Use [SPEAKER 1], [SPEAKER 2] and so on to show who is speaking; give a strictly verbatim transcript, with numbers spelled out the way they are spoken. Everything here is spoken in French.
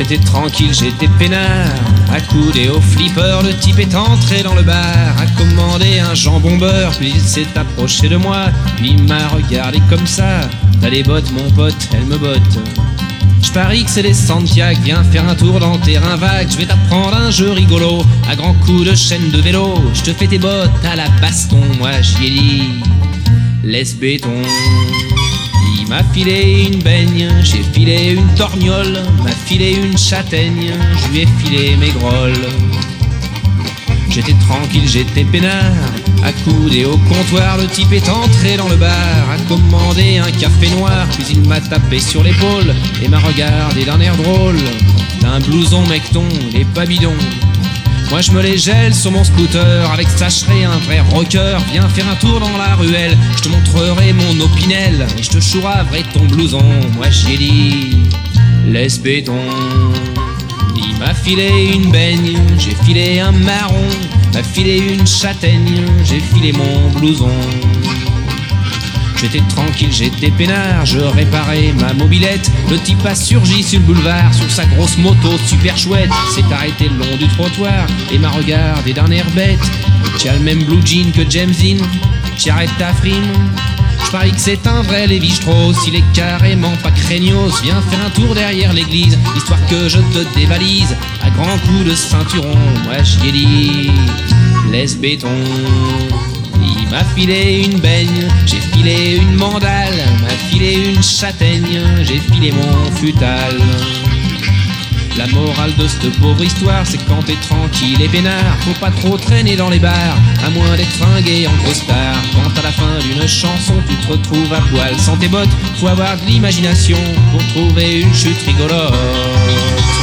[SPEAKER 1] J'étais tranquille, j'étais peinard, accoudé au flipper, le type est entré dans le bar, a commandé un jambon beurre, puis il s'est approché de moi, puis il m'a regardé comme ça. T'as des bottes mon pote, elles me bottent. Je parie que c'est des Santiago, viens faire un tour dans le terrain vague. Je vais t'apprendre un jeu rigolo, à grands coups de chaîne de vélo. Je te fais tes bottes à la baston, moi j'y ai dit, laisse béton. Il m'a filé une baigne, j'ai filé une torgnole, m'a filé une châtaigne, je lui ai filé mes grolles. J'étais tranquille, j'étais peinard, accoudé au comptoir, le type est entré dans le bar, a commandé un café noir, puis il m'a tapé sur l'épaule et m'a regardé d'un air drôle. T'as un blouson mecton, et pas bidon. Moi je me les gèle sur mon scooter, avec ça je serai un vrai rocker. Viens faire un tour dans la ruelle, je te montrerai mon opinel, et je te chouraverai ton blouson, moi j'y ai dit, laisse béton. Il m'a filé une baigne, j'ai filé un marron, m'a filé une châtaigne, j'ai filé mon blouson. J'étais tranquille, j'étais peinard, je réparais ma mobilette. Le type a surgi sur le boulevard, sur sa grosse moto super chouette. S'est arrêté le long du trottoir et m'a regardé d'un air bête. Tu as le même blue jean que James Dean, tu arrêtes ta frime. Je parie que c'est un vrai Lévi-Strauss, il est carrément pas craignos. Viens faire un tour derrière l'église, histoire que je te dévalise à grands coups de ceinturon, moi j'y ai dit, laisse béton. Il m'a filé une baigne, j'ai filé une mandale, m'a filé une châtaigne, j'ai filé mon futal. La morale de cette pauvre histoire, c'est quand t'es tranquille et peinard, faut pas trop traîner dans les bars, à moins d'être fringué en costard. Quand à la fin d'une chanson, tu te retrouves à poil sans tes bottes, faut avoir de l'imagination pour trouver une chute rigolote.